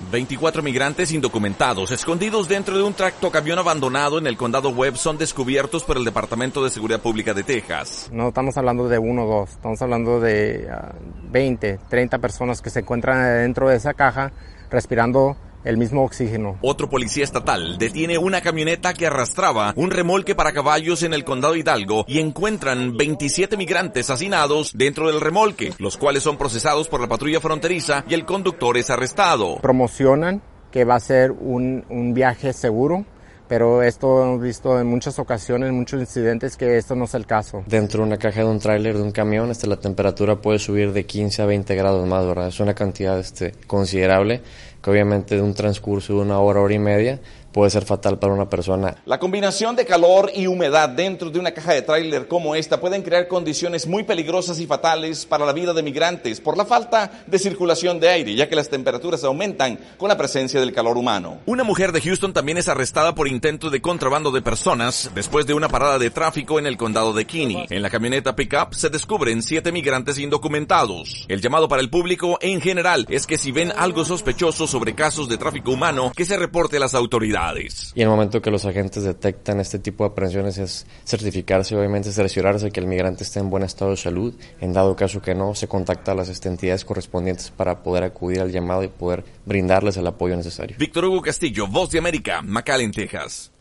24 migrantes indocumentados escondidos dentro de un tractocamión abandonado en el condado Webb son descubiertos por el Departamento de Seguridad Pública de Texas. No estamos hablando de 1 o 2, estamos hablando de 20, 30 personas que se encuentran dentro de esa caja respirando el mismo oxígeno. Otro policía estatal detiene una camioneta que arrastraba un remolque para caballos en el condado Hidalgo y encuentran 27 migrantes hacinados dentro del remolque, los cuales son procesados por la patrulla fronteriza y el conductor es arrestado. Promocionan que va a ser un viaje seguro, pero esto hemos visto en muchas ocasiones, muchos incidentes, que esto no es el caso. Dentro de una caja de un tráiler, de un camión, la temperatura puede subir de 15 a 20 grados más, ¿verdad? Es una cantidad considerable, que obviamente de un transcurso de 1 hora, hora y media, puede ser fatal para una persona. La combinación de calor y humedad dentro de una caja de tráiler como esta pueden crear condiciones muy peligrosas y fatales para la vida de migrantes por la falta de circulación de aire, ya que las temperaturas aumentan con la presencia del calor humano. Una mujer de Houston también es arrestada por intento de contrabando de personas después de una parada de tráfico en el condado de Kinney. En la camioneta pickup se descubren 7 migrantes indocumentados. El llamado para el público en general es que si ven algo sospechoso sobre casos de tráfico humano, que se reporte a las autoridades. Y en el momento que los agentes detectan este tipo de aprehensiones es certificarse, obviamente cerciorarse que el migrante esté en buen estado de salud. En dado caso que no, se contacta a las entidades correspondientes para poder acudir al llamado y poder brindarles el apoyo necesario. Víctor Hugo Castillo, Voz de América, McAllen, Texas.